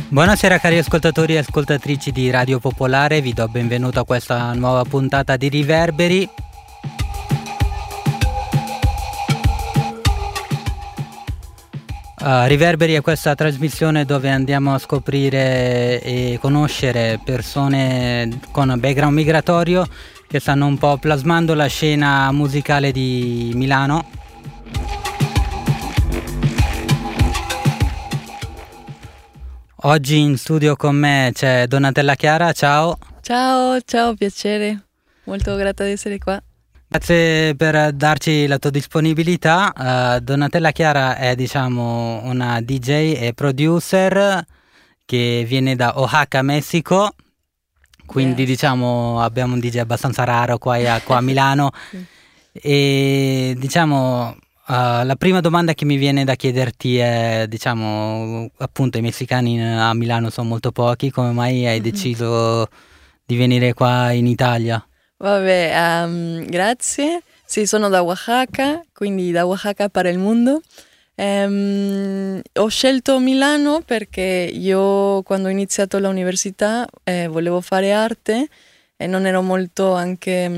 Buonasera cari ascoltatori e ascoltatrici di Radio Popolare, vi do benvenuto a questa nuova puntata di Riverberi. Riverberi è questa trasmissione dove andiamo a scoprire e conoscere persone con background migratorio che stanno un po' plasmando la scena musicale di Milano. Oggi in studio con me c'è Donatella Chiara, ciao. Ciao, piacere, molto grata di essere qua. Grazie per darci la tua disponibilità. Donatella Chiara è una DJ e producer che viene da Oaxaca, Messico, quindi Yes. Abbiamo un DJ abbastanza raro qua a Milano. E la prima domanda che mi viene da chiederti è, appunto i messicani a Milano sono molto pochi, come mai hai deciso di venire qua in Italia? Vabbè, grazie. Sì, sono da Oaxaca, quindi da Oaxaca per il mondo. Ho scelto Milano perché io quando ho iniziato l'università volevo fare arte e non ero molto anche...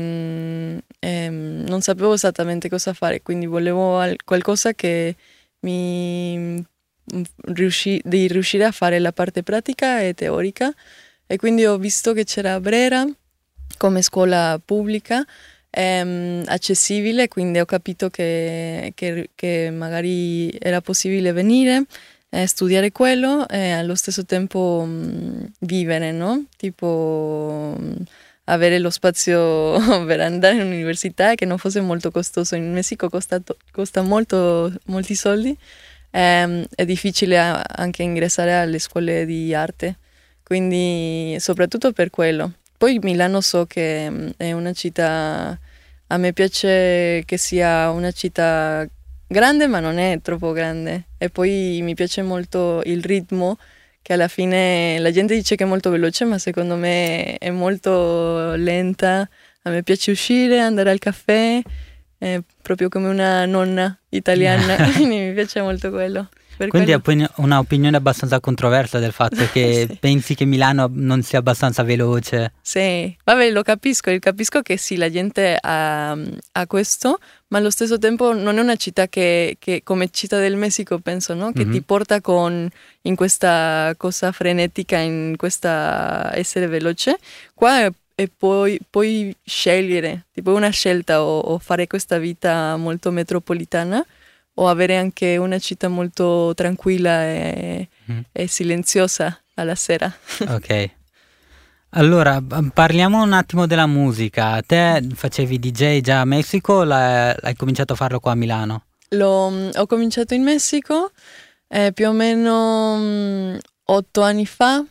non sapevo esattamente cosa fare, quindi volevo qualcosa che mi di riuscire a fare la parte pratica e teorica, e quindi ho visto che c'era Brera come scuola pubblica accessibile, quindi ho capito che magari era possibile venire studiare quello e allo stesso tempo vivere, no? Tipo avere lo spazio per andare all'università e che non fosse molto costoso. In Messico costa molti soldi, è difficile anche ingressare alle scuole di arte, quindi soprattutto per quello. Poi Milano so che è una città, a me piace che sia una città grande ma non è troppo grande, e poi mi piace molto il ritmo, che alla fine la gente dice che è molto veloce, ma secondo me è molto lenta. A me piace uscire, andare al caffè, proprio come una nonna italiana, quindi mi piace molto quello. Quindi è un'opinione abbastanza controversa del fatto che Sì. pensi che Milano non sia abbastanza veloce. Sì, vabbè, lo capisco che sì, la gente ha questo, ma allo stesso tempo non è una città che come città del Messico, penso, no? Che ti porta in questa cosa frenetica, in questa essere veloce. Qua puoi scegliere, tipo una scelta, o fare questa vita molto metropolitana, o avere anche una città molto tranquilla e silenziosa alla sera. Ok. Allora, parliamo un attimo della musica. Te facevi DJ già a Messico o l'hai cominciato a farlo qua a Milano? Ho cominciato in Messico più o meno 8 anni fa.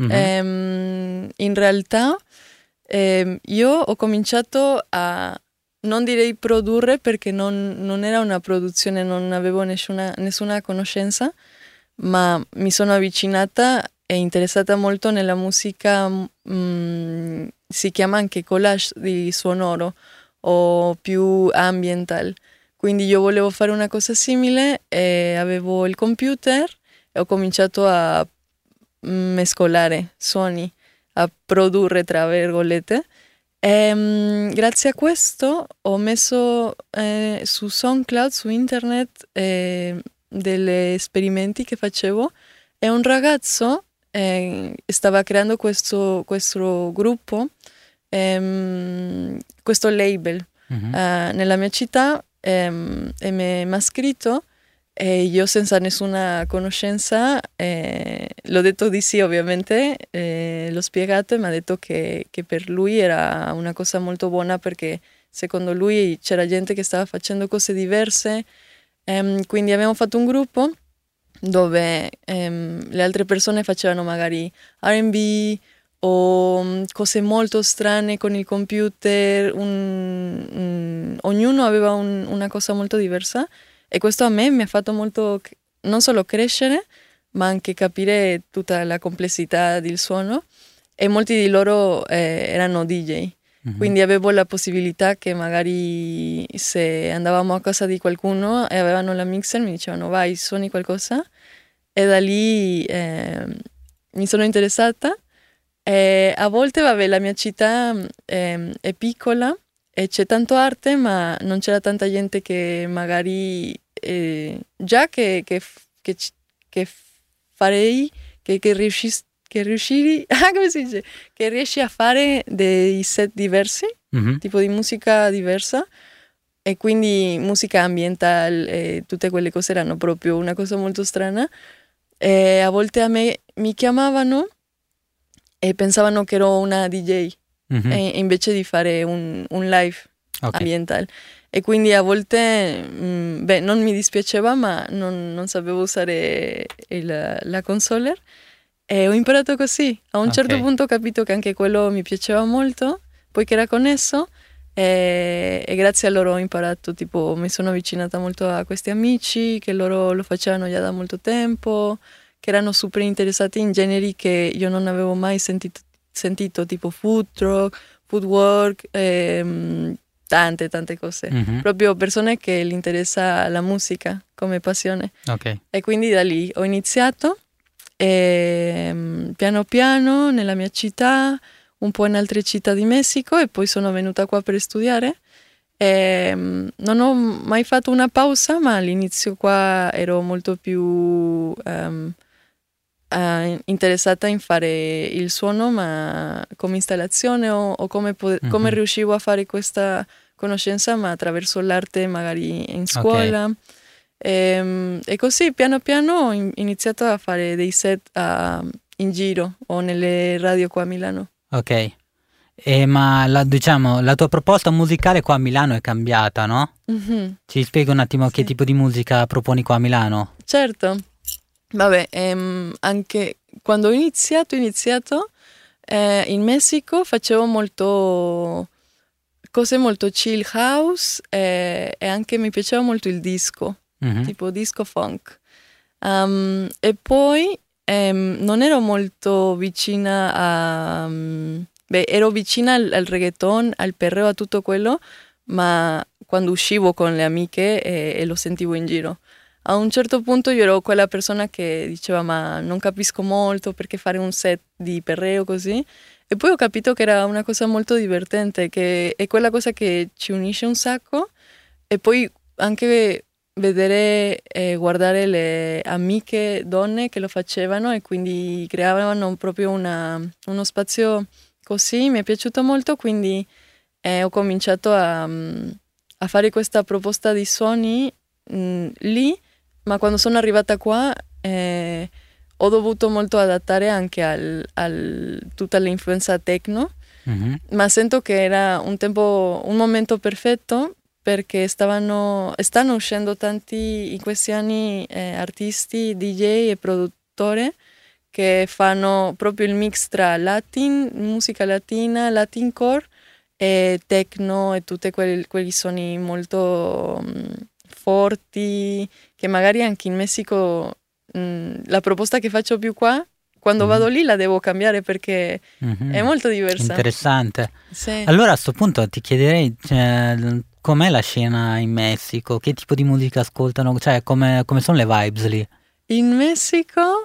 In realtà io ho cominciato a, non direi produrre perché non era una produzione, non avevo nessuna conoscenza, ma mi sono avvicinata e interessata molto nella musica, si chiama anche collage di sonoro o più ambiental. Quindi io volevo fare una cosa simile e avevo il computer e ho cominciato a mescolare suoni, a produrre tra virgolette. Grazie a questo ho messo su SoundCloud, su internet, degli esperimenti che facevo, e un ragazzo stava creando questo gruppo, questo label nella mia città, e mi ha scritto, e io senza nessuna conoscenza l'ho detto di sì, ovviamente, l'ho spiegato e mi ha detto che per lui era una cosa molto buona perché secondo lui c'era gente che stava facendo cose diverse. Quindi abbiamo fatto un gruppo dove le altre persone facevano magari R&B o cose molto strane con il computer, ognuno aveva una cosa molto diversa, e questo a me mi ha fatto molto non solo crescere ma anche capire tutta la complessità del suono, e molti di loro erano DJ. Quindi avevo la possibilità che magari se andavamo a casa di qualcuno e avevano la mixer mi dicevano vai, suoni qualcosa, e da lì mi sono interessata. E a volte, vabbè, la mia città è piccola e c'è tanto arte, ma non c'era tanta gente che magari già che farei, che riusciri, come si dice? Che riesci a fare dei set diversi, tipo di musica diversa, e quindi musica ambientale e tutte quelle cose erano proprio una cosa molto strana. E a volte a me mi chiamavano e pensavano che ero una DJ, e invece di fare un live ambientale. E quindi a volte, non mi dispiaceva, ma non sapevo usare la consoler. E ho imparato così. A un certo punto ho capito che anche quello mi piaceva molto, poiché era connesso, e grazie a loro ho imparato, tipo mi sono avvicinata molto a questi amici, che loro lo facevano già da molto tempo, che erano super interessati in generi che io non avevo mai sentito tipo food truck, foodwork, tante cose. Proprio persone che gli interessa la musica come passione. E quindi da lì ho iniziato, piano piano nella mia città, un po' in altre città di Messico, e poi sono venuta qua per studiare. Non ho mai fatto una pausa, ma all'inizio qua ero molto più interessata in fare il suono, ma come installazione o come riuscivo a fare questa conoscenza, ma attraverso l'arte magari in scuola. E così piano piano ho iniziato a fare dei set in giro o nelle radio qua a Milano. Ok, ma diciamo, la tua proposta musicale qua a Milano è cambiata, no? Ci spieghi un attimo che tipo di musica proponi qua a Milano? Certo. Vabbè, anche quando ho iniziato in Messico facevo cose molto chill house, e anche mi piaceva molto il disco, tipo disco funk. E poi non ero molto vicina a... ero vicina al reggaeton, al perreo, a tutto quello, ma quando uscivo con le amiche e lo sentivo in giro. A un certo punto io ero quella persona che diceva ma non capisco molto perché fare un set di perreo così, e poi ho capito che era una cosa molto divertente, che è quella cosa che ci unisce un sacco, e poi anche vedere e guardare le amiche donne che lo facevano e quindi creavano proprio uno spazio così, mi è piaciuto molto, quindi ho cominciato a fare questa proposta di suoni lì. Ma quando sono arrivata qua ho dovuto molto adattare anche tutta l'influenza techno, ma sento che era un momento perfetto, perché stanno uscendo tanti in questi anni artisti, DJ e produttori che fanno proprio il mix tra musica latina, latincore e techno e tutti quegli suoni molto forti, che magari anche in Messico la proposta che faccio più qua, quando vado lì la devo cambiare perché è molto diversa. Interessante. Sì. Allora a sto punto ti chiederei, com'è la scena in Messico? Che tipo di musica ascoltano? Cioè, come sono le vibes lì? In Messico,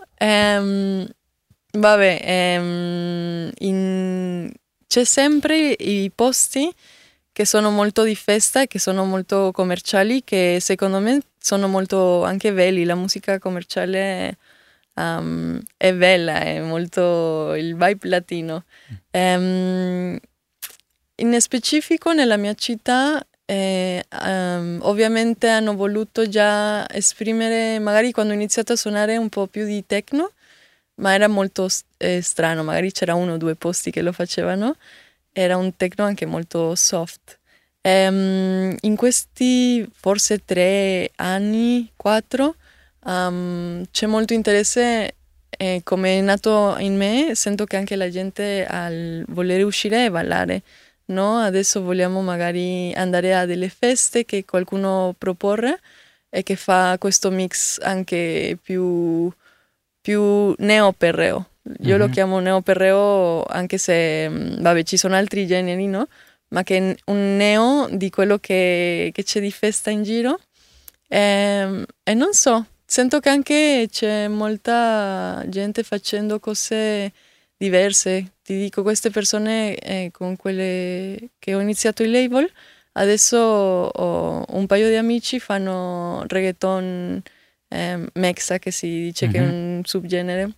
c'è sempre i posti che sono molto di festa e che sono molto commerciali, che secondo me sono molto anche belli. La musica commerciale è bella, è molto il vibe latino. In specifico nella mia città ovviamente hanno voluto già esprimere, magari quando ho iniziato a suonare, un po' più di techno, ma era molto strano, magari c'era 1 o 2 posti che lo facevano. Era un techno anche molto soft. In questi forse 3 anni, 4, c'è molto interesse, come è nato in me, sento che anche la gente al volere uscire e ballare, no? Adesso vogliamo magari andare a delle feste che qualcuno proporre e che fa questo mix anche più neo-perreo. Io lo chiamo neo-perreo, anche se, ci sono altri generi, no? Ma che è un neo di quello che c'è di festa in giro. E non so, sento che anche c'è molta gente facendo cose diverse. Ti dico, queste persone con quelle che ho iniziato il label, adesso ho un paio di amici fanno reggaeton mexa, che si dice che è un subgenere.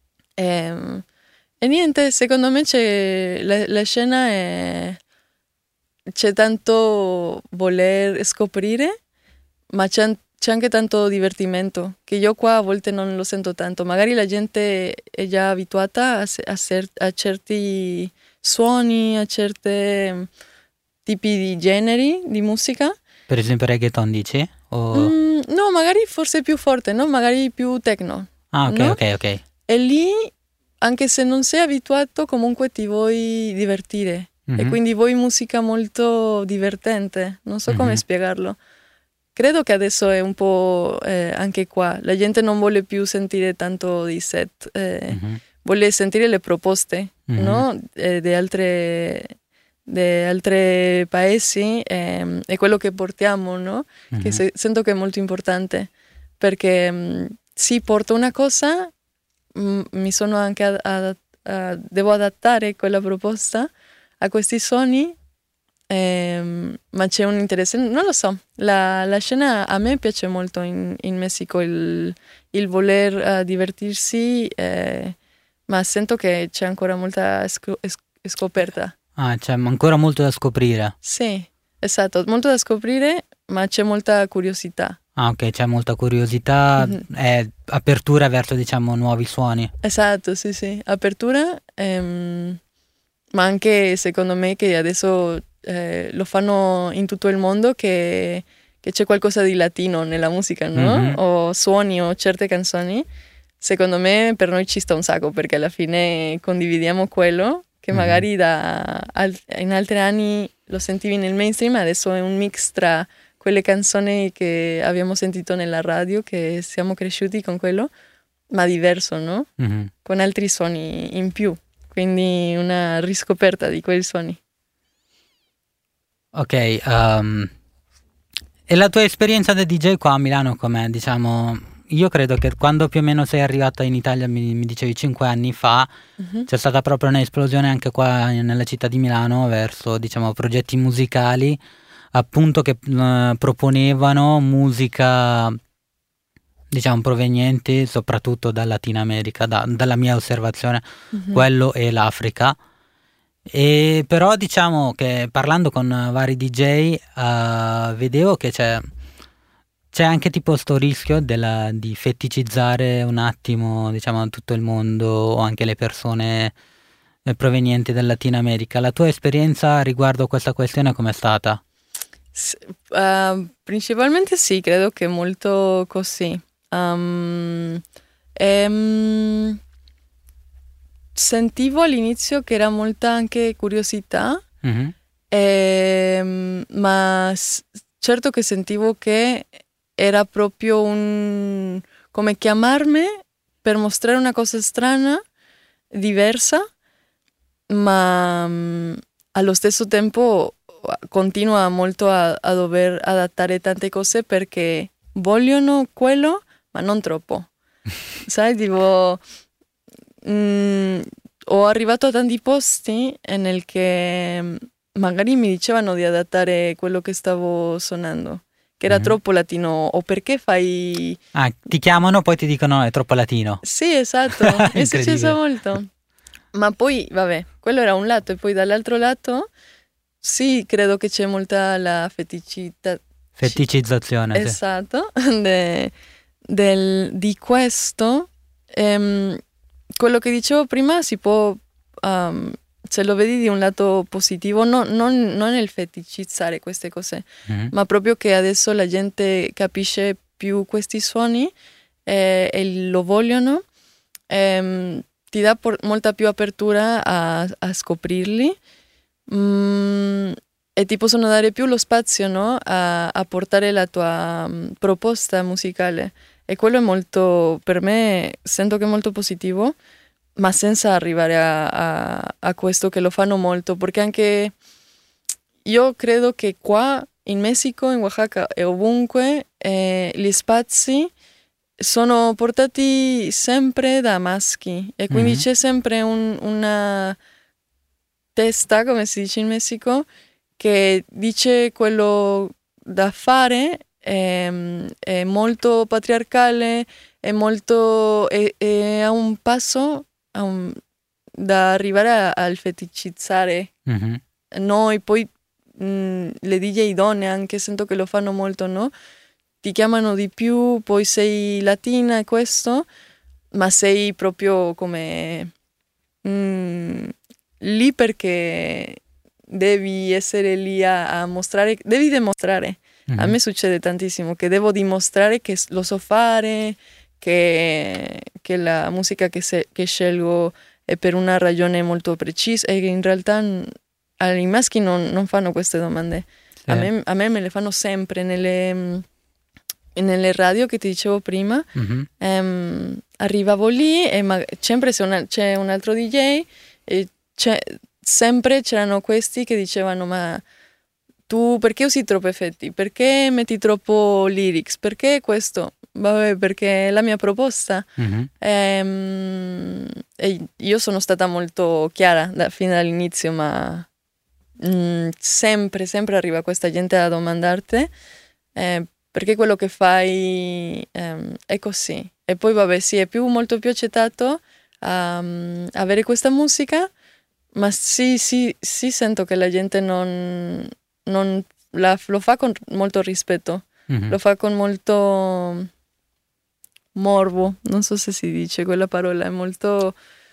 E niente, secondo me la scena c'è tanto voler scoprire, ma c'è anche tanto divertimento, che io qua a volte non lo sento tanto. Magari la gente è già abituata a certi suoni, a certi tipi di generi di musica. Per esempio reggaeton dici? No, magari forse più forte, no? Magari più techno. Ah, ok, no? ok. E lì, anche se non sei abituato, comunque ti vuoi divertire. E quindi vuoi musica molto divertente. Non so come spiegarlo. Credo che adesso è un po' anche qua. La gente non vuole più sentire tanto di set. Vuole sentire le proposte, no? Di altri paesi e quello che portiamo, no? Che sento che è molto importante. Perché sì, porto una cosa, mi sono anche devo adattare quella proposta a questi suoni, ma c'è un interesse, non lo so, la scena a me piace molto in Messico, il voler divertirsi, ma sento che c'è ancora molta scoperta. Ah, c'è ancora molto da scoprire. Sì, esatto, molto da scoprire, ma c'è molta curiosità. Ah, ok, c'è molta curiosità e apertura verso, diciamo, nuovi suoni. Esatto, sì, apertura, ma anche secondo me che adesso lo fanno in tutto il mondo, che c'è qualcosa di latino nella musica, no? O suoni o certe canzoni. Secondo me per noi ci sta un sacco, perché alla fine condividiamo quello che magari in altri anni lo sentivi nel mainstream, adesso è un mix tra quelle canzoni che abbiamo sentito nella radio, che siamo cresciuti con quello, ma diverso, no? Con altri suoni in più, quindi una riscoperta di quei suoni. Ok, e la tua esperienza da DJ qua a Milano com'è? Diciamo, io credo che quando più o meno sei arrivata in Italia, mi dicevi 5 anni fa, c'è stata proprio un'esplosione anche qua nella città di Milano verso, diciamo, progetti musicali, appunto, che proponevano musica, diciamo, proveniente soprattutto dal Latino America, dalla mia osservazione, quello e l'Africa. E però diciamo che parlando con vari DJ vedevo che c'è anche tipo sto rischio di feticizzare un attimo, diciamo, tutto il mondo o anche le persone provenienti dal Latino America. La tua esperienza riguardo questa questione com'è stata? Principalmente sì, credo che molto così. Sentivo all'inizio che era molta anche curiosità, ma certo che sentivo che era proprio come chiamarmi per mostrare una cosa strana, diversa, ma allo stesso tempo continua molto a dover adattare tante cose, perché vogliono quello, ma non troppo. Sai, tipo... ho arrivato a tanti posti nel che magari mi dicevano di adattare quello che stavo suonando, che era troppo latino, o perché fai... Ah, ti chiamano, poi ti dicono è troppo latino. Sì, esatto, è successo molto. Ma poi, vabbè, quello era un lato, e poi dall'altro lato, sì, credo che c'è molta la feticizzazione. Esatto, di questo. Quello che dicevo prima si può, se lo vedi di un lato positivo, non nel feticizzare queste cose, ma proprio che adesso la gente capisce più questi suoni e lo vogliono, ti dà molta più apertura a scoprirli, e ti possono dare più lo spazio, no? a portare la tua proposta musicale. E quello è molto, per me, sento che è molto positivo, ma senza arrivare a questo che lo fanno molto, perché anche io credo che qua in Messico, in Oaxaca e ovunque, gli spazi sono portati sempre da maschi e quindi c'è sempre una testa, come si dice in Messico, che dice quello da fare, è molto patriarcale, è a un passo da arrivare al feticizzare noi, poi le DJ donne anche sento che lo fanno molto, no? Ti chiamano di più, poi sei latina e questo, ma sei proprio come lì perché devi essere lì a mostrare, devi dimostrare. A me succede tantissimo che devo dimostrare che lo so fare, che la musica che scelgo è per una ragione molto precisa e che in realtà i maschi non fanno queste domande. Sì. A me me le fanno sempre nelle radio che ti dicevo prima. Arrivavo lì e sempre c'è un altro DJ e sempre c'erano questi che dicevano: ma tu perché usi troppi effetti? Perché metti troppo lyrics? Perché questo? Vabbè, perché è la mia proposta. E io sono stata molto chiara fin dall'inizio, ma sempre arriva questa gente a domandarti perché quello che fai è così. E poi vabbè, sì, è molto più accettato avere questa musica, ma sì, sento che la gente non lo fa con molto rispetto, lo fa con molto morbo, non so se si dice quella parola, è molto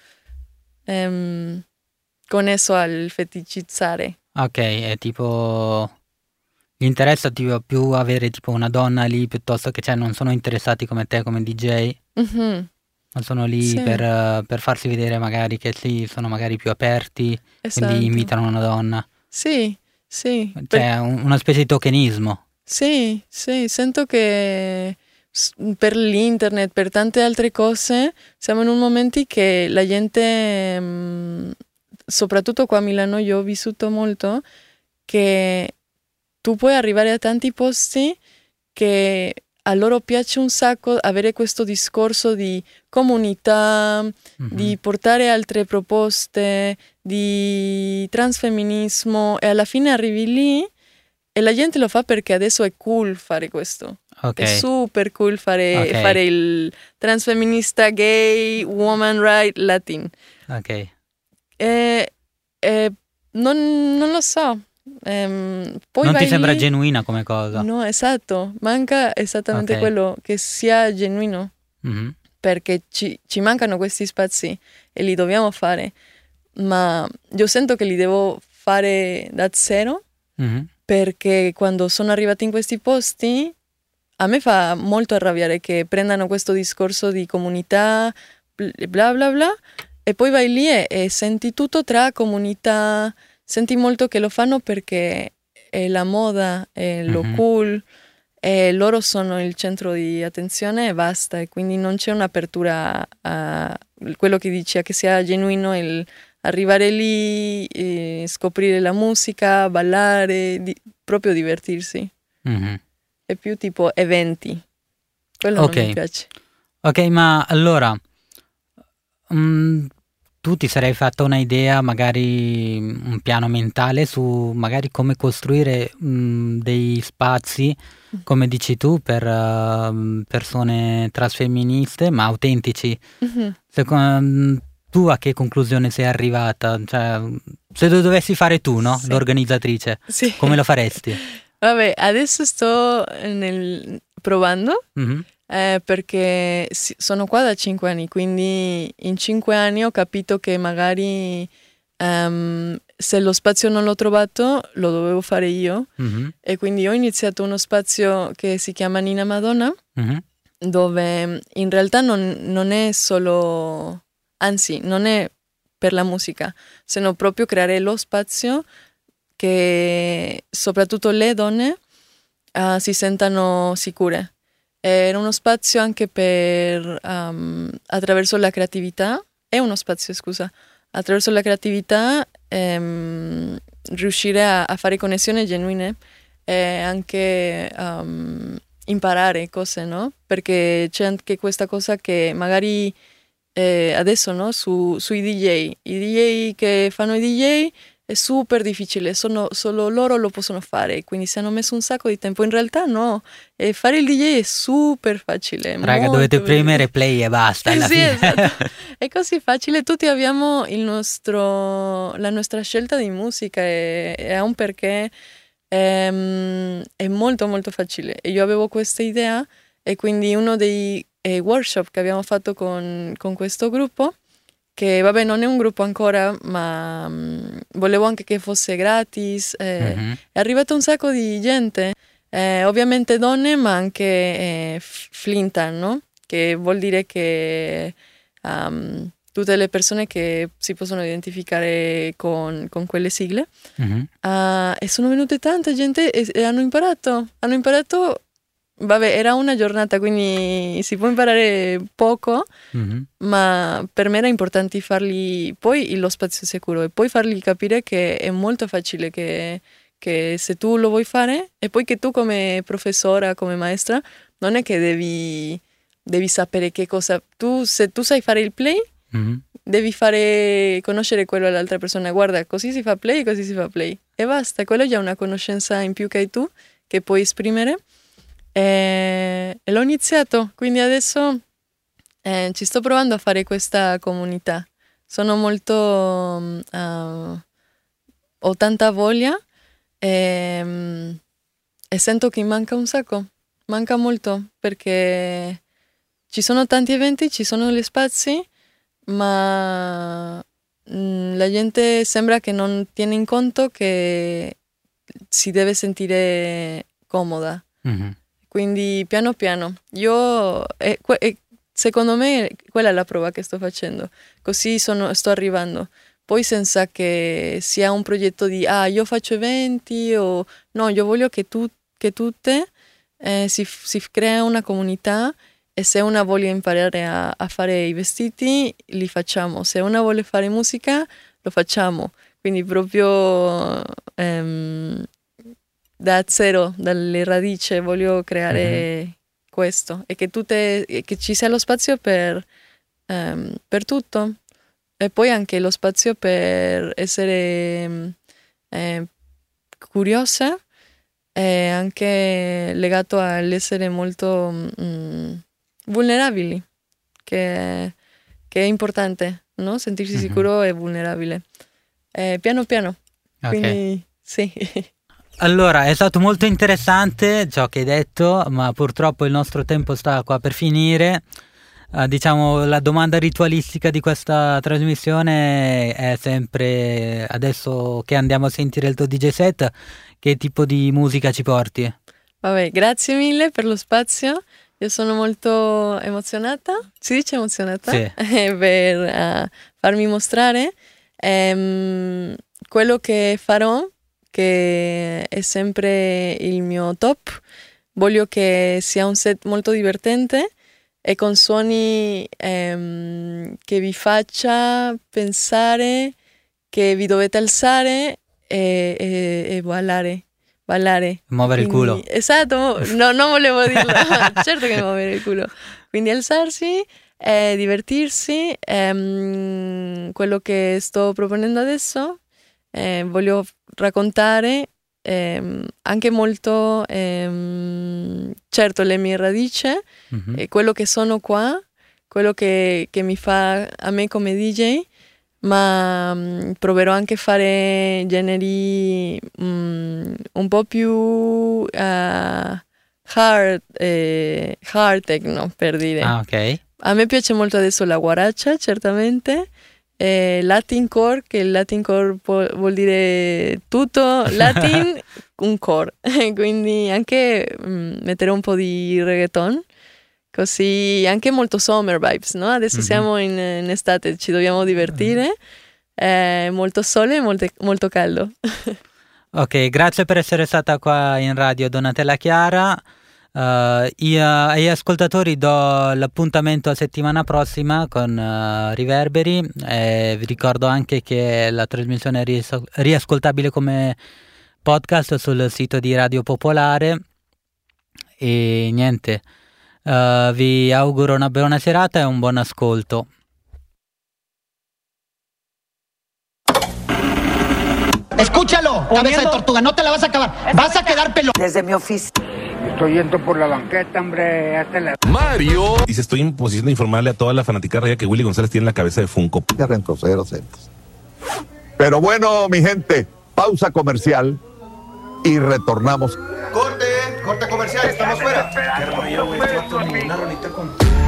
connesso al feticizzare. Ok, è tipo gli interessa tipo più avere tipo una donna lì piuttosto che non sono interessati come te come DJ, ma sono lì sì. per farsi vedere magari che sì, sono magari più aperti, esatto. Quindi invitano una donna. Sì. Cioè una specie di tokenismo. Sì, sento che per l'internet, per tante altre cose, siamo in un momento che la gente, soprattutto qua a Milano, io ho vissuto molto, che tu puoi arrivare a tanti posti che a loro piace un sacco avere questo discorso di comunità, di portare altre proposte, di transfemminismo, e alla fine arrivi lì e la gente lo fa perché adesso è cool fare questo. Okay. È super cool fare il transfemminista gay, woman right, latin. Ok. Non lo so. Poi non ti sembra genuina come cosa? No, esatto, manca esattamente quello, che sia genuino, perché ci mancano questi spazi e li dobbiamo fare, ma io sento che li devo fare da zero, perché quando sono arrivati in questi posti a me fa molto arrabbiare che prendano questo discorso di comunità, bla bla bla, e poi vai lì e senti tutto tra comunità. Senti molto che lo fanno perché è la moda, è lo cool, e loro sono il centro di attenzione e basta, e quindi non c'è un'apertura a quello che dici, a che sia genuino il arrivare lì, scoprire la musica, ballare, proprio divertirsi. È più tipo eventi, quello non mi piace. Ok, ma allora tu ti sarei fatta una idea, magari un piano mentale su magari come costruire dei spazi, come dici tu, per persone transfemministe, ma autentici. Tu a che conclusione sei arrivata? Cioè, se lo dovessi fare tu, no? Sì. L'organizzatrice, sì. Come lo faresti? Vabbè, adesso sto provando. Perché sono qua da 5 anni, quindi in 5 anni ho capito che magari se lo spazio non l'ho trovato lo dovevo fare io, e quindi ho iniziato uno spazio che si chiama Nina Madonna, dove in realtà non è solo, anzi non è per la musica, sino proprio creare lo spazio che soprattutto le donne si sentano sicure. Era uno spazio anche per, attraverso la creatività, è uno spazio, scusa, attraverso la creatività riuscire a fare connessioni genuine e anche imparare cose, no? Perché c'è anche questa cosa che magari adesso, no? Sui DJ, i DJ che fanno i DJ è super difficile, solo loro lo possono fare, quindi si hanno messo un sacco di tempo. In realtà no, fare il DJ è super facile. Raga, dovete premere play e basta alla sì, fine. esatto. È così facile, tutti abbiamo la nostra scelta di musica e ha un perché. È molto molto facile e io avevo questa idea e quindi uno dei workshop che abbiamo fatto con questo gruppo, che vabbè non è un gruppo ancora, ma volevo anche che fosse gratis, è arrivato un sacco di gente, ovviamente donne ma anche Flintan, no? Che vuol dire che tutte le persone che si possono identificare con quelle sigle. E sono venute tanta gente e hanno imparato. Vabbè, era una giornata, quindi si può imparare poco, ma per me era importante fargli poi lo spazio sicuro e poi fargli capire che è molto facile, che se tu lo vuoi fare e poi che tu come professora, come maestra, non è che devi sapere che cosa. Se tu sai fare il play, devi conoscere quello all'altra persona. Guarda, così si fa play e basta. Quello è già una conoscenza in più che hai tu, che puoi esprimere. E l'ho iniziato, quindi adesso ci sto provando a fare questa comunità. Sono molto ho tanta voglia e sento che manca un sacco, manca molto, perché ci sono tanti eventi, ci sono gli spazi, ma la gente sembra che non tiene in conto che si deve sentire comoda. Quindi piano piano, secondo me quella è la prova che sto facendo, così sto arrivando. Poi senza che sia un progetto di io faccio eventi o no, io voglio che tutte si crea una comunità e se una vuole imparare a fare i vestiti li facciamo, se una vuole fare musica lo facciamo, quindi proprio da zero, dalle radici voglio creare questo e che ci sia lo spazio per tutto e poi anche lo spazio per essere curiosa e anche legato all'essere molto vulnerabili, che è importante, no? Sentirsi sicuro e vulnerabile. Piano piano, quindi sì. Allora, è stato molto interessante ciò che hai detto, ma purtroppo il nostro tempo sta qua per finire. Diciamo, la domanda ritualistica di questa trasmissione è sempre, adesso che andiamo a sentire il tuo DJ set, che tipo di musica ci porti? Vabbè, grazie mille per lo spazio. Io sono molto emozionata, si dice emozionata? Sì. Per farmi mostrare quello che farò, che è sempre il mio top. Voglio che sia un set molto divertente e con suoni che vi faccia pensare che vi dovete alzare e ballare. Muovere il culo. Esatto, no, non volevo dirlo, certo che muovere il culo. Quindi alzarsi, divertirsi, quello che sto proponendo adesso. Voglio raccontare anche molto, certo, le mie radici, quello che sono qua, quello che mi fa a me come DJ, ma proverò anche a fare generi un po' più hard techno, per dire. Ok. A me piace molto adesso la guaracha, certamente. Latin core, che il Latin core vuol dire tutto Latin, un core, quindi anche mettere un po' di reggaeton, così anche molto summer vibes, no? Adesso siamo in estate, ci dobbiamo divertire, molto sole, molto caldo. Ok, grazie per essere stata qua in radio, Donatella Chiara. Agli ascoltatori do l'appuntamento a settimana prossima con Riverberi. Vi ricordo anche che la trasmissione è riascoltabile come podcast sul sito di Radio Popolare e niente, vi auguro una buona serata e un buon ascolto. Escúchalo, cabeza de tortuga, no te la vas a acabar, vas a quedar pelón. Desde mi oficio. Estoy yendo por la banqueta, hombre. Mario dice: estoy en posición de informarle a toda la fanaticada raya que Willy González tiene la cabeza de Funko. Pero bueno, mi gente, pausa comercial y retornamos. Corte comercial, estamos fuera. Una rolita con...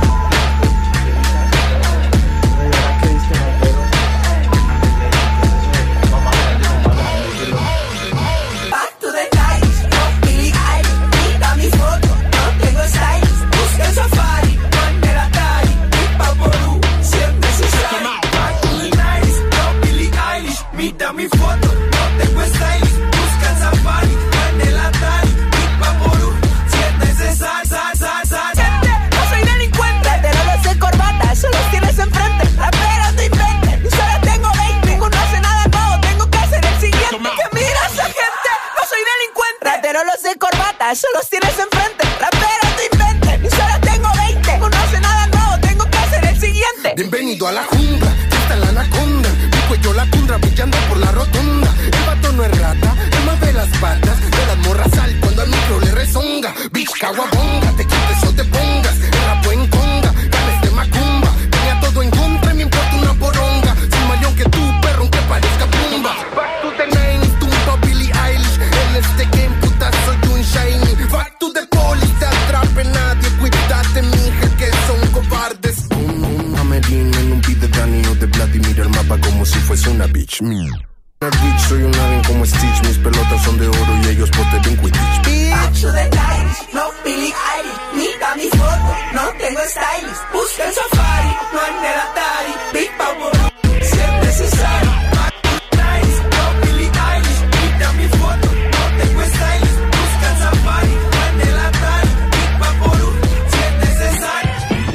Mi foto, no tengo stylist, busca el Safari, en el Atari, Big Vaporú, si es necesario, no soy delincuente, pero no sé corbata, eso los tienes enfrente, rapero no inventen, solo tengo 20, ninguno hace nada nuevo, tengo que hacer el siguiente, que mira esa gente, no soy delincuente, pero no sé corbata, eso los tienes enfrente, rapero no inventen, solo tengo 20, ninguno hace nada nuevo, tengo que hacer el siguiente. Bienvenido a la jungla, está la anaconda. Yo la tundra brillando por la rotonda. El vato no es rata, el más de las patas. De las morras sal cuando al micro le rezonga. Bitch, caguabonga, te quites o te pongas. El rapo en conga, ganes de macumba. Tenía todo en contra y me importa una poronga. Soy más león que tú, perro, aunque parezca plumba. Back to the 90s, tumba Billie Eilish. En este game, puta, soy un shiny. Back to the police, te atrape nadie. Cuídate, mija, que son cobardes. Un Amerín en un beat de Dani o de Vladimir, el mapa como si fuese una bitch. Soy un alien como Stitch, mis pelotas son de oro y ellos poten en Quidditch. Back to the 90s, no Billie Eilish, mira mi foto, no tengo stylist, busca el Safari, no en el Atari, Big Vaporú, si es necesario. Back to the 90s, no Billie Eilish, mira mi foto, no tengo stylist, busca el Safari, no en el Atari, Big Vaporú, si es necesario.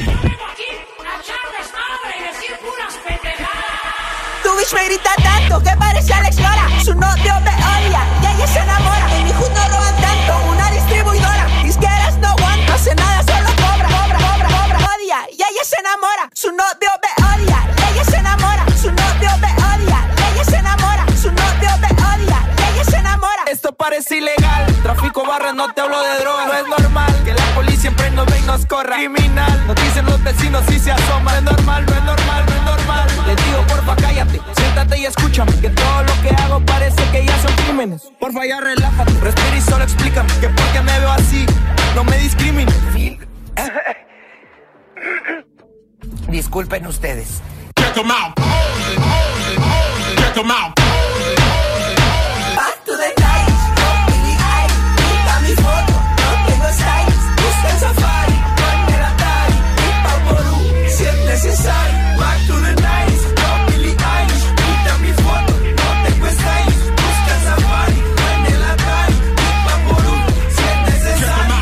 Tu bitch me grita tanto que parece Alex Lora. Su novio me odia y ella se enamora. En mi hood no roban tanto, una distribuidora. Disqueras no aguanta, no hace nada, solo cobra. Odia y ella se enamora. Su novio me odia y ella se enamora. Su novio me odia y ella se enamora. Su novio me odia y ella se enamora. Esto parece ilegal, tráfico barra, no te hablo de droga. No es normal que la policía siempre nos ve y nos corra. Criminal, nos dicen los vecinos y se asoman. No es normal, no es normal, no es normal. Les digo porfa cállate, siéntate y escúchame, que todo lo que hago parece que ya son crímenes. Porfa ya relájate, respira y solo explícame que por qué me veo así, no me discrimines. Disculpen ustedes. Back to the 90s, no Billie Eilish, mira mi foto, no tengo stylist, busca el Safari, no en el Atari, Big Vaporú, si es necesario. Back to the 90s, no Billie Eilish, mira mi foto, no tengo stylist, busca el Safari, no en el Atari, Big Vaporú, si es necesario.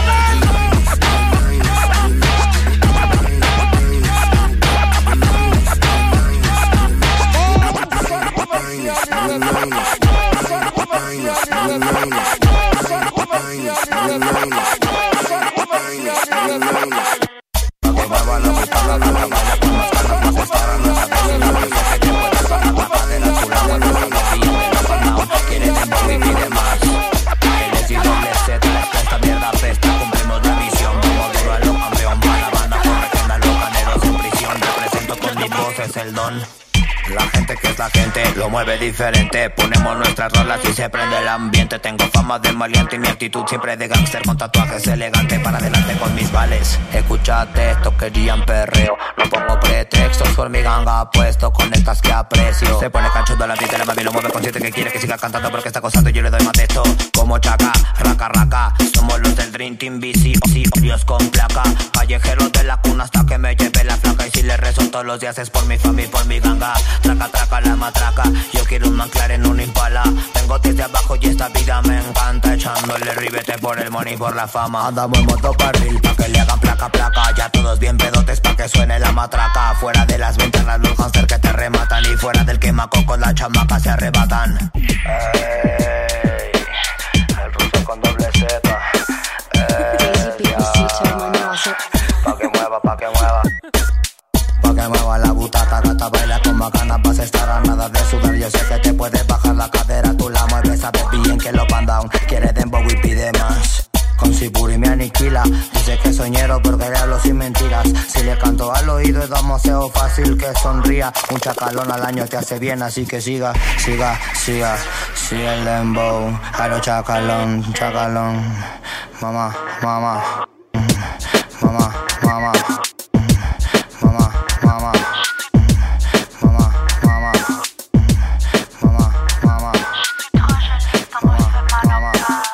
La gente que es la gente lo mueve diferente. Ponemos nuestras rolas y se prende el ambiente. Tengo fama de maleante y mi actitud siempre de gángster, con tatuajes elegantes para adelante con mis vales. Escúchate, estos querían perreo. No pongo pretextos por mi ganga puesto con estas que aprecio. Se pone cachudo la pista, la mami lo mueve consciente que quiere que siga cantando porque está acosando y yo le doy más texto. Como chaca, raca, raca. Somos los del Dream Team BC, obvios con placa. Callejeros de la cuna hasta que me lleve la flaca. Y si le rezo todos los días es por mi familia y por mi ganga. Traca, traca, la matraca. Yo quiero un McLaren, un Impala. Tengo desde abajo y esta vida me encanta. Echándole ribete por el money y por la fama. Andamos en motocarril pa' que le hagan placa, placa. Ya todos bien pedotes pa' que suene la matraca. Fuera de las ventanas los hamsters que te rematan. Y fuera del quemacocos las chamacas se arrebatan. Ey, el ruso con doble Z. Ey. Pa' que mueva, pa' que mueva. Pa' que mueva la butaca, gata, baila con bacanas. Vas a estar a nada de sudar. Yo sé que te puedes bajar la cadera. Tú la mueves, sabes bien que lo pan down. Quiere dembow y pide más. Con Sipuri me aniquila. Dice que soñero porque le hablo sin mentiras. Si le canto al oído es damoseo fácil que sonría. Un chacalón al año te hace bien, así que siga, siga, siga. Sigue el dembow, aro chacalón, chacalón. Mamá, mamá, mamá, mamá. Mamá, mamá, mamá, mamá, mamá, mamá, mamá,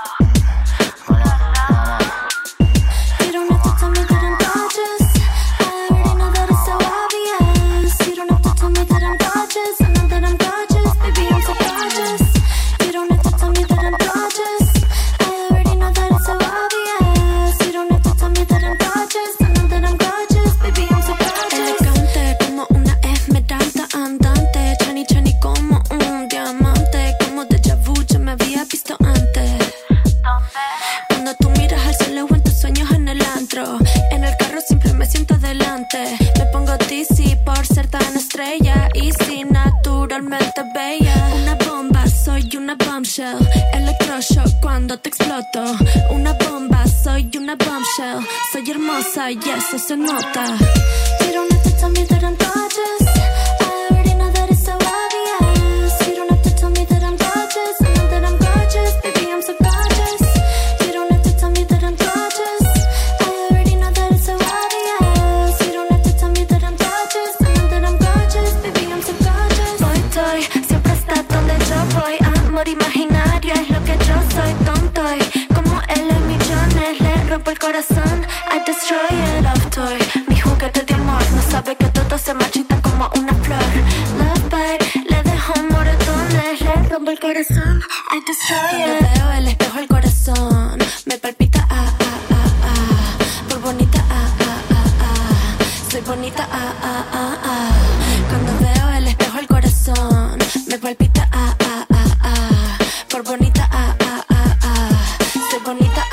mamá. You don't have to tell me that I'm gorgeous. I already know that it's so obvious. You don't have to tell me that I'm gorgeous. I know that I'm gorgeous, baby, I'm so gorgeous. You don't have to tell me that I'm gorgeous. I already know that it's so obvious. You don't have to tell me that I'm gorgeous. I know that I'm gorgeous, baby, I'm so gorgeous. Elegante como una esmeralda andante, chani chani como un diamante, como déjà vu yo me había visto antes. Cuando tú miras al cielo o en tus sueños en el antro, en el carro siempre me siento adelante. Me pongo dizzy por ser tan estrella y si naturalmente bella. Una bomba, soy una bombshell. Electroshock cuando te exploto. Una bomba, soy una bombshell. Soy hermosa y eso se nota. You don't have to tell me that I'm gorgeous. I already know that it's so obvious. You don't have to tell me that I'm gorgeous. I know that I'm gorgeous, baby, I'm so gorgeous. You don't have to tell me that I'm gorgeous. I already know that it's so obvious. You don't have to tell me that I'm gorgeous. I know that I'm gorgeous, baby, I'm so gorgeous. Voy, siempre estás donde yo voy. Amor imaginario es lo que yo soy, tonto. Como él en millones le rompo el corazón. I destroy it, love toy. Mi juguete de amor no sabe que todo se marchita como una flor. Love bite, le dejo moretones, le rompo el corazón. I destroy it. Cuando veo el espejo el corazón me palpita, por bonita, soy bonita, Cuando veo el espejo el corazón me palpita, por bonita, soy bonita,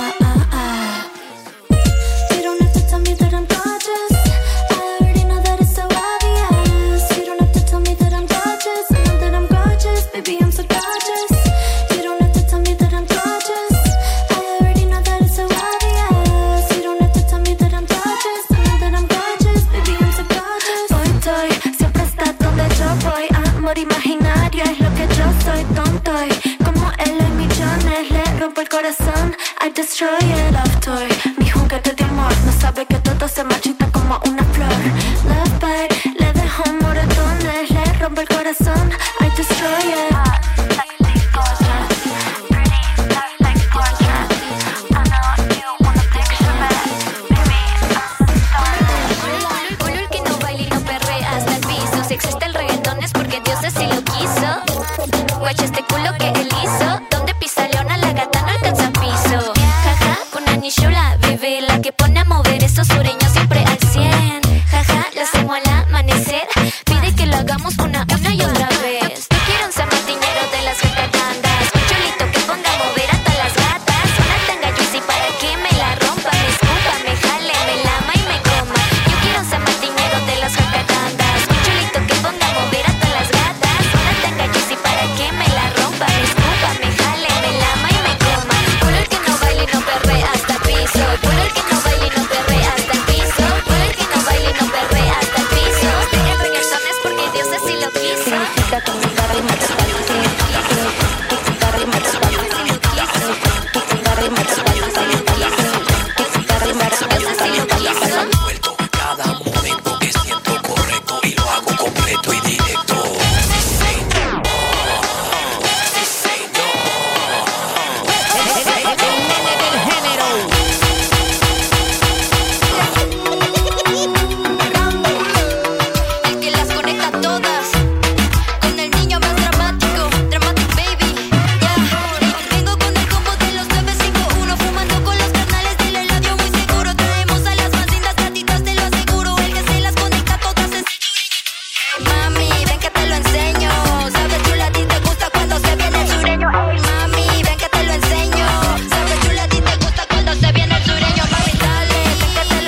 You don't have to tell me that I'm gorgeous. I already know that it's so obvious. You don't have to tell me that I'm gorgeous. I know that I'm gorgeous, baby, I'm so gorgeous. You don't have to tell me that I'm gorgeous. I already know that it's so obvious. You don't have to tell me that I'm gorgeous. I know that I'm gorgeous, baby, I'm so gorgeous. Voy, siempre estás donde yo voy. Amor imaginario es lo que yo soy, tonto. Como él en millones le rompo el corazón. I destroy it, love toy. Mi juguete de amor no sabe que todo se marchita como una flor. Love bite, le dejo moretones, le rompo el corazón. I destroy it. Color que no baila y no perrea hasta el piso. Si existe el reggaetón es porque Dios así lo quiso. Guacha este culo que él hizo. Donde pisa Leona la gata no alcanza piso. Jaja, con anillo la bebé, la que pone a mover esos sureños siempre al 100. Jaja, lo hacemos al amanecer. Pide que lo hagamos una y otra vez. No quiero un zapatinero de las jacatandas, un cholito que ponga a mover a todas las gatas. Una tanga juicy para que me la rompa, me escupa, me jale, me lama y me coma. Yo quiero un zapatinero de las jacatandas, un cholito que ponga a mover a todas las gatas. Una tanga juicy para que me la rompa, me escupa, me jale, me lama y me coma. Por el que no baile y no perrea hasta el piso. Por el que no baile y no perrea hasta el piso. Por el que no baile y no perrea hasta el piso. El reggaetón es porque Dios así lo quiso. Vuelto cada momento que siento correcto y lo hago completo y directo. Sí, señor. Sí, señor. El nene del género. El que las conecta todas. Con el niño más dramático, dramatic baby. Yeah. Vengo con el combo de los 951, fumando con los carnales del eladio muy seguro. Traemos a las más lindas gatitas, te lo aseguro. El que se las conecta todas es mami, ven que te lo enseño. Sabes chula, a ti te gusta cuando se viene el sureño. Mami, ven que te lo enseño. Sabes chula, a ti te gusta cuando se viene el sureño. Mami, dale, ven que te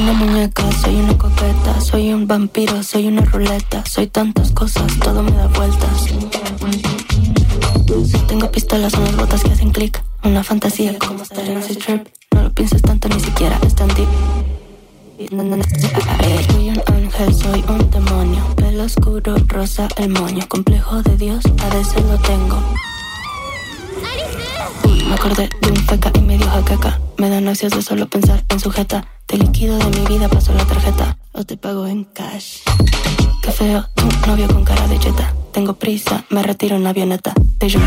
una muñeca, soy una coqueta, soy un vampiro, soy una ruleta, soy tantas cosas, todo me da vueltas. Tengo pistolas en las botas que hacen clic, una fantasía como estar en ese trip. No lo pienses tanto, ni siquiera es tan deep. Soy un ángel, soy un demonio, pelo oscuro, rosa el moño, complejo de Dios, a veces lo tengo. Me acordé de un feca y me dio jaqueca. Me da náuseas de solo pensar en sujeta. Te liquido de mi vida, paso la tarjeta o te pago en cash. Qué feo, tu novio con cara de cheta. Tengo prisa, me retiro en la avioneta. Maldición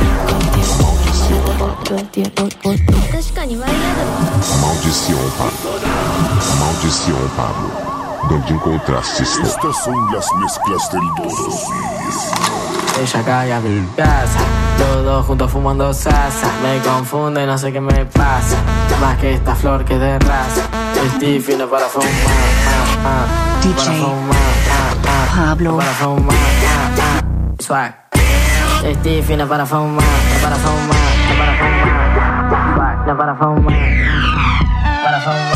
Pablo. Maldición Pablo. ¿Dónde encontraste esto? Estas son las mezclas del 2019. Ella cae a mi casa, los dos juntos fumando sasa. Me confunde, no sé qué me pasa. Más que esta flor que de raza. Estoy fino para fumar, DJ para fumar, Pablo. para fumar, swag. Estoy fino para fumar, para fumar, para fumar, swag. No para fumar, para fumar.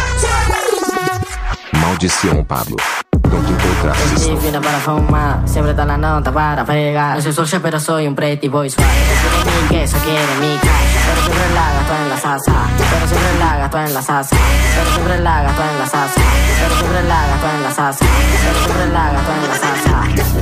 Maldición Pablo. ¿Dónde encontraste Estoy fino para fumar, siempre está la nota para pegar. No soy Soulja, pero soy un pretty boy swag. Quiere mi queso, quiere mi cash, pero siempre la gasto en la salsa. Pero siempre la gasto en la salsa. Pero siempre la gasto en la salsa. Pero siempre la gasto en la salsa. Pero siempre la gasto en la salsa.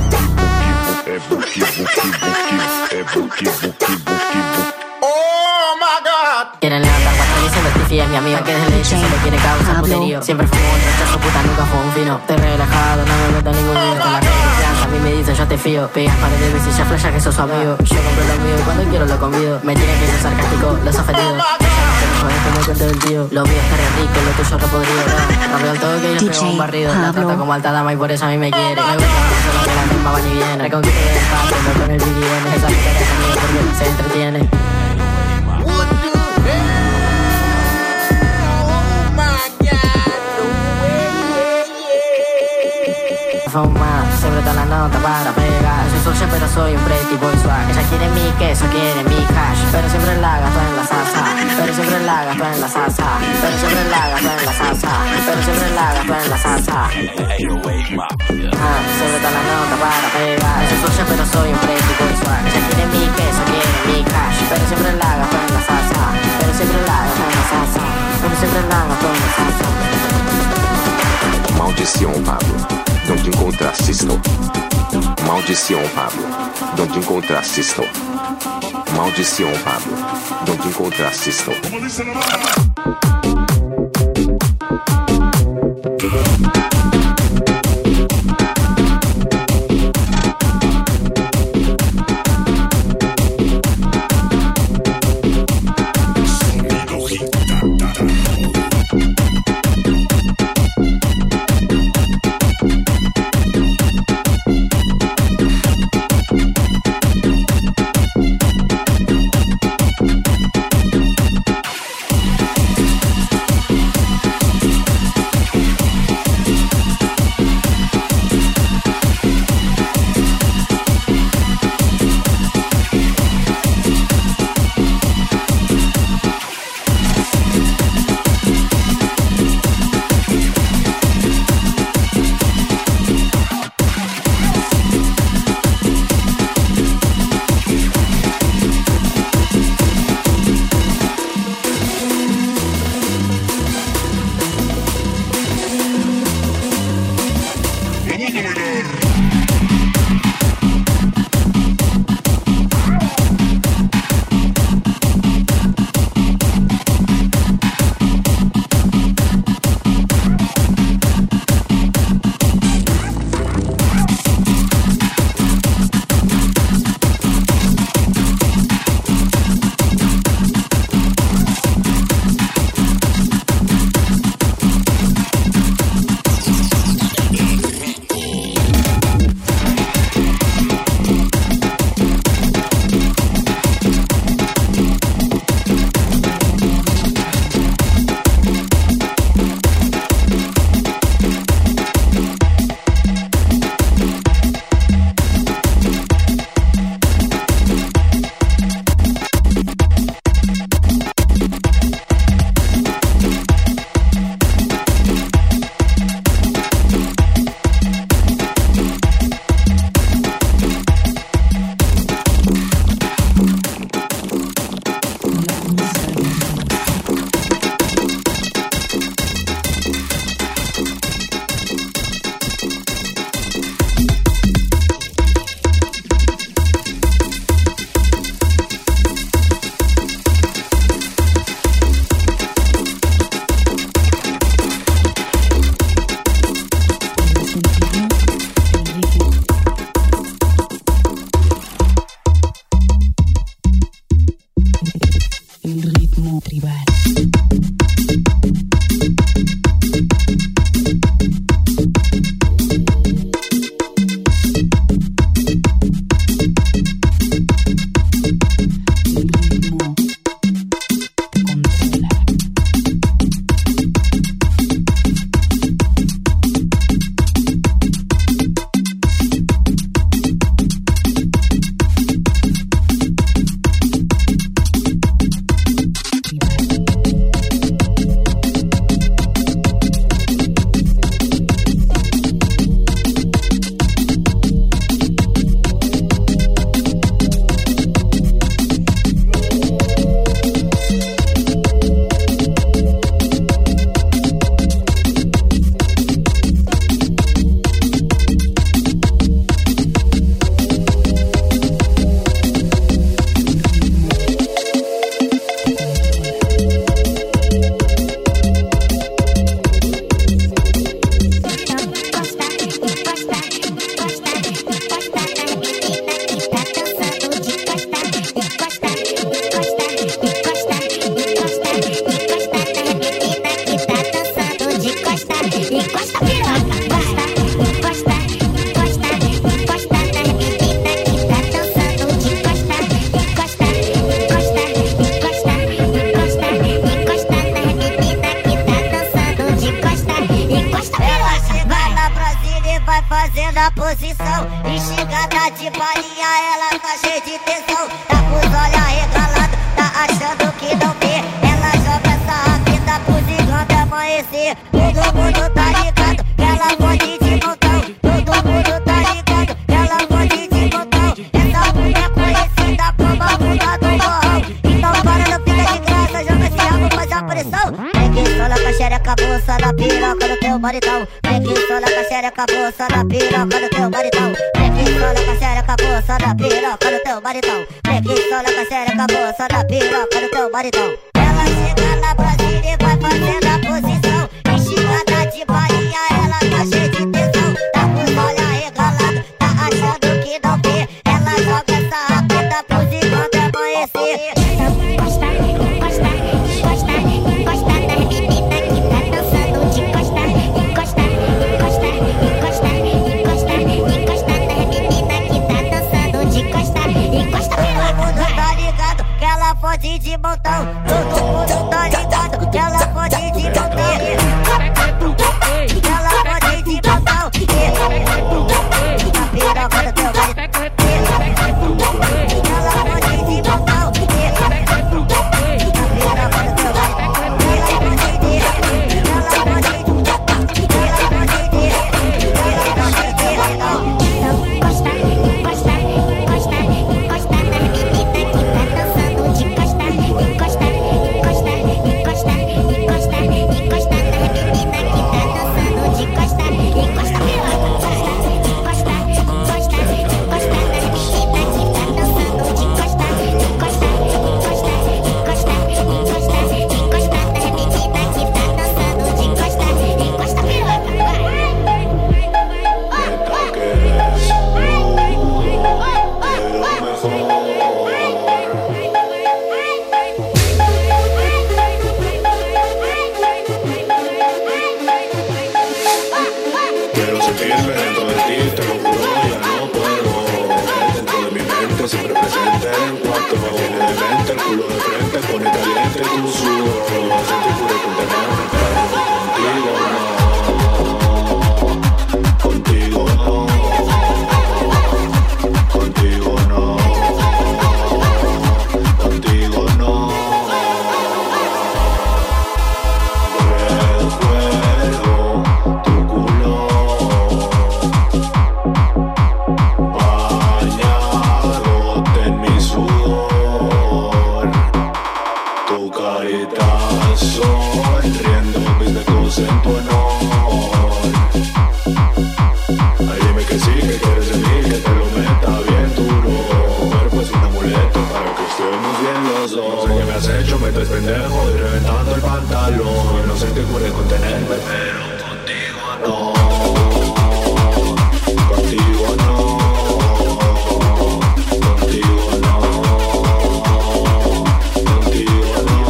Oh my God. Quieren levantar cuatro y siempre Tiffy es mi amiga que desde leche solo quiere causar puterío. Siempre fumo un rechazo, puta, nunca fue un fino. Estoy relajado, no me meto en ningún lío. Con la confianza a mí me dicen yo te fío. Pegas pares de veces ya flasha que sos su amigo. Yo compro lo mío y cuando quiero lo convido. Me tienen que ser sarcástico, los ofendidos. Como el cuento del tío. Lo mío está re rico, lo tuyo re podrido. Rapeo al toque y le pego un barrido. La trato como alta dama y por eso a mí me quiere. Me gusta solo que la misma va ni viene. Reconquista del patio, no con el bikini. Esa mujer es conmigo porque se entretiene. Fumar, siempre está la nota para pegar. Soy Soulja, pero soy un pretty boy swag. Ella quiere mi queso, quiere mi cash, pero siempre la gasto en la salsa. Pero siempre la gasto en la salsa. Pero siempre la gasto en la salsa. Pero siempre la gasto en la salsa. Siempre está la nota para pegar. Soy Soulja, pero soy un pretty boy swag. Ella quiere mi queso, quiere mi cash, pero siempre la gasto en la salsa. Pero siempre la gasto en la salsa. Pero siempre la gasto en la salsa. Maldición Pablo. ¿Dónde encontraste esto? Maldición Pablo. ¿Dónde encontraste esto? Maldición Pablo. ¿Dónde encontraste esto? fazendo a posição. Enxingada de balinha, ela tá cheia de tesão. Tá com os olhos arregalados, tá achando que não vê. Ela joga essa rapida pro zigão até amanhecer. Todo mundo tá ligado, que ela pode de montão. Todo mundo tá ligado, que ela pode de montão. Essa mulher conhecida como a bunda do morrão. Então para, não fica de graça, joga esse rabo, faz a pressão. Vem que sola com a xereca, bolsa na piroca do teu maridão. Vem que sola com a xereca, bolsa na piroca do teu maridão. Vem que sola com a xereca, bolsa na piroca do teu maridão. Vem que sola com a xereca, bolsa na piroca do teu maridão. Ela chega na Brasília e vai fazendo a posição. Enxingada de balinha, ela tá cheia de tesão. Tá com os olhos arregalados, tá achando que não vê. Ela joga essa rapida pro zigão até amanhecer. Encosta, encosta, encosta, encosta nas meninas que tá dançando de costa. Encosta, encosta, encosta, encosta, encosta nas meninas que tá dançando de costa. Encosta, todo mundo tá ligado que ela pode de montão. Todo mundo tá ligado que ela pode de montão. Ela pode de montão. Na piroca do teu marido. Ela pode de montão. Quiero sentirme dentro de ti, te lo juro, ya no puedo. Dentro de mi mente, siempre presente en cuanto me viene de mente, el culo de frente, pone caliente tu sudor. Sentí puro contenerme, pero contigo no. Contigo no. Contigo no. Sonriendo, mis dedos en tu honor. Ay, dime que sí, que quieres de mí, que te lo meta bien duro. Tu cuerpo es un amuleto para que estemos bien los dos. No sé qué me has hecho, me traes pendejo y reventando el pantalón. No sé qué puede contenerme, pero contigo no. Contigo no. Contigo no. Contigo no.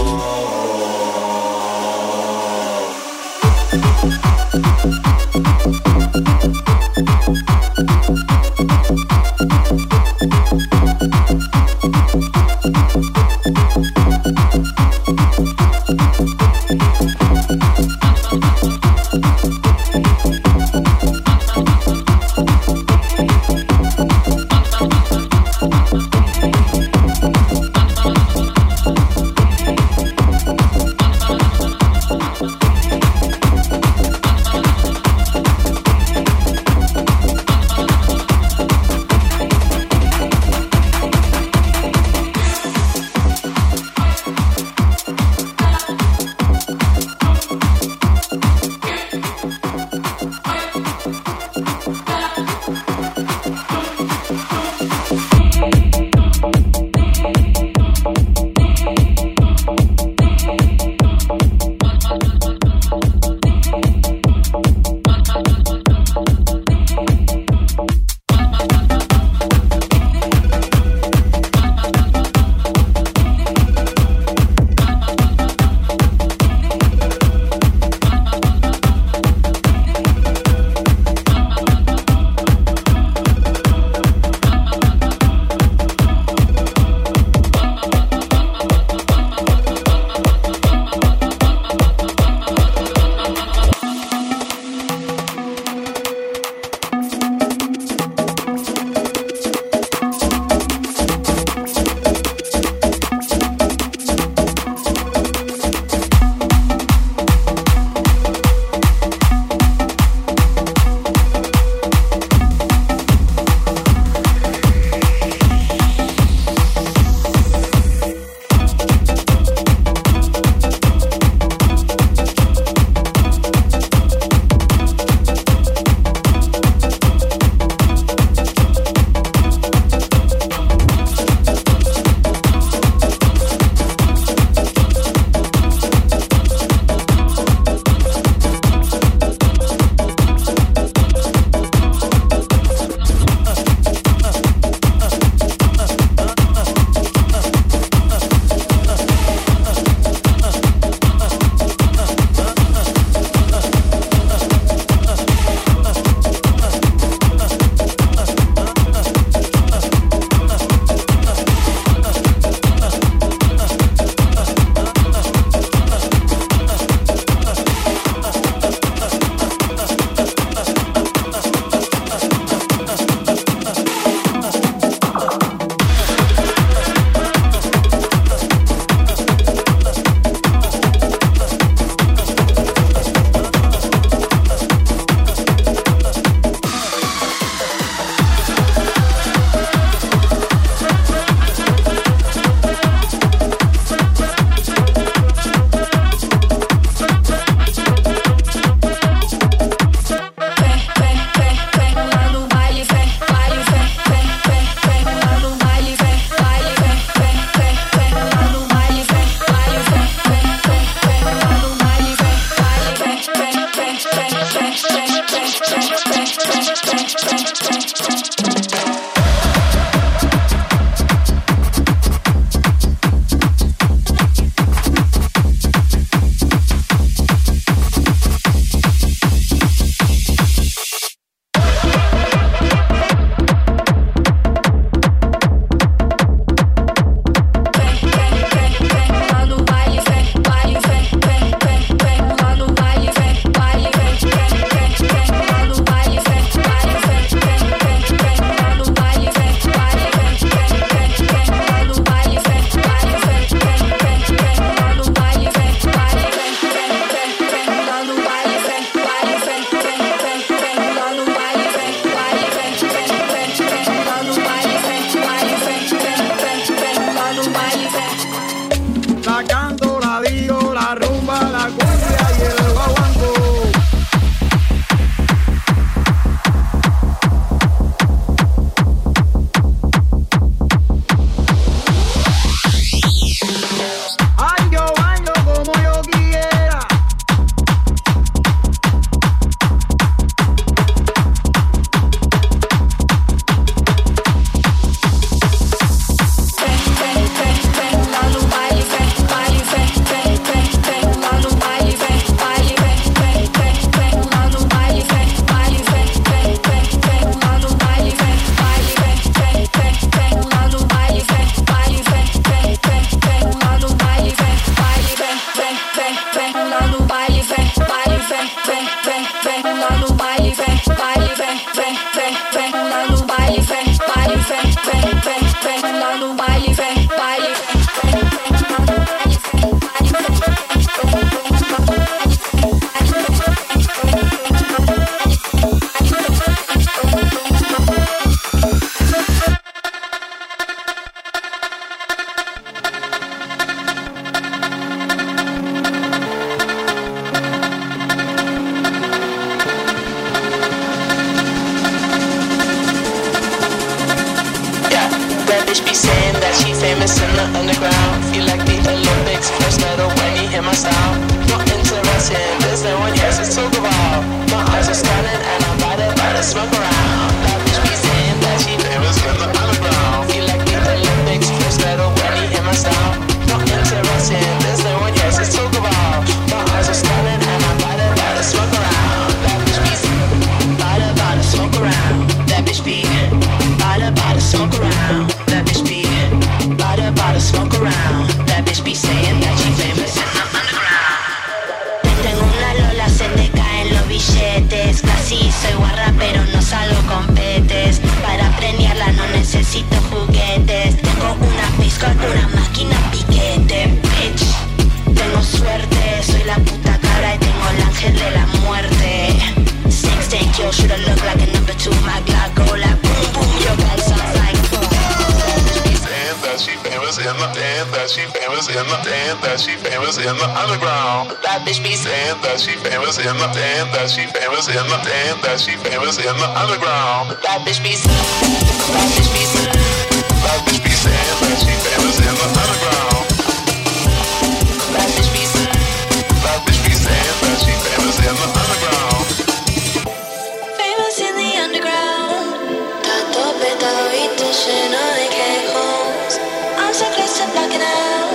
bitch be saying that she famous in the underground. Feel like the Olympics, first medal when you hear my style. Not interested, there's no one here to talk about. My eyes are stunning and I'm about to smoke around. That bitch be saying that she famous in the underground. Feel like the Olympics, first medal when you hear my style. Not interested, there's no one here to talk about. My eyes are stunning and I'm about to smoke around. That bitch be about to smoke around. That bitch be about to smoke around. That bitch be about to smoke around. That bitch be saying that she famous in the underground. Tengo una Lola, se te caen los billetes. Casi soy guarra pero no salgo con petes. Para premiarla no necesito juguetes. Tengo una pisco, una máquina piquete. Bitch, tengo suerte. Soy la puta cabra y tengo el ángel de la muerte. Six tank, yo shoulda look like a number 2. My Glock go like boom boom. Your guy sounds like Saying that she famous in the, saying that she famous in the, saying that she famous in the underground. That bitch be saying that she famous in the, saying that she famous in the, saying that she famous in the underground. That bitch be that bitch be that bitch be saying that she famous in the underground. That bitch be saying that she famous in the underground. Famous in the underground. Tanto petadito lleno de quejos. I'm so close to blocking out.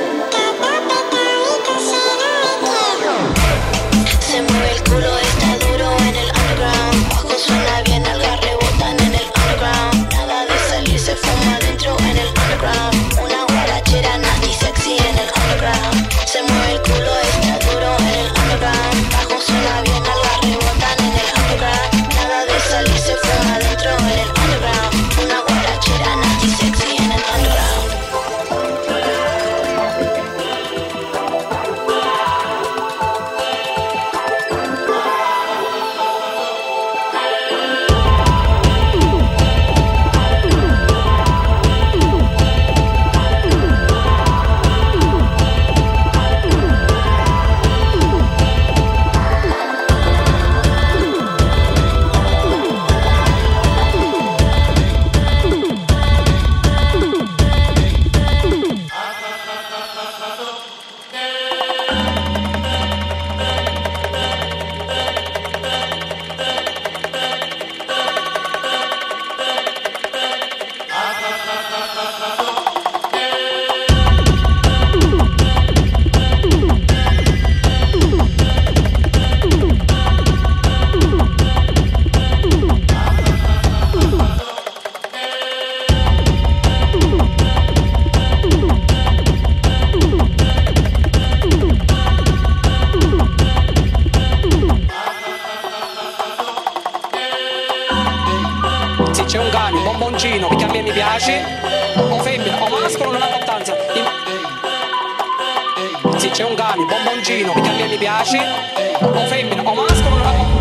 Se mueve el culo, está duro en el underground. Bajo suena bien, algas rebotan en el underground. Nada de salir, se fuma dentro en el underground. Una guarachera nasty sexy en el underground. Se mueve el culo, está duro en el underground. Bajo suena bien, algas rebotan en el underground. Nada de salir, se fuma dentro en el underground. Una guarachera nasty sexy en el underground. C'è un cane, un bomboncino, perché a me mi piace, o femmina, o maschero, non ha importanza. Sì, c'è un cane, un bomboncino, perché a me mi piace, o femmina, o maschero, non ha importanza.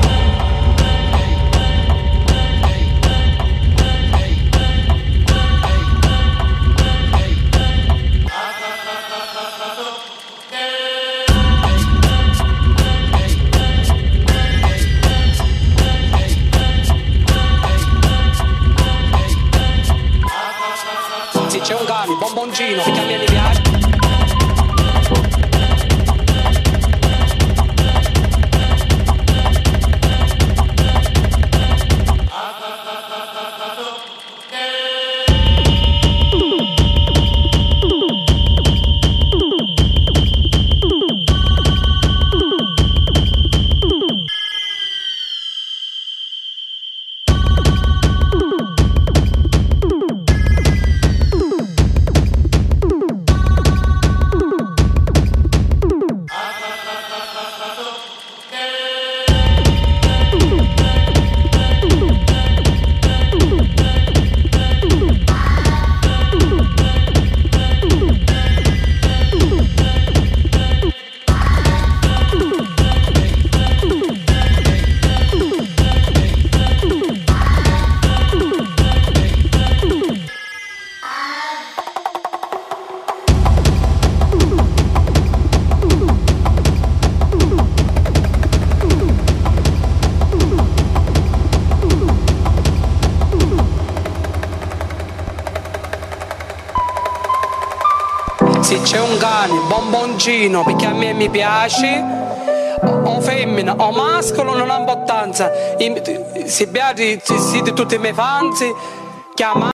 C'è un cane, un bomboncino, perché a me mi piace. Se c'è un cane, bomboncino, perché a me mi piace, o femmina o mascolo non ha importanza. Se beati siete tutti i miei fans, chiama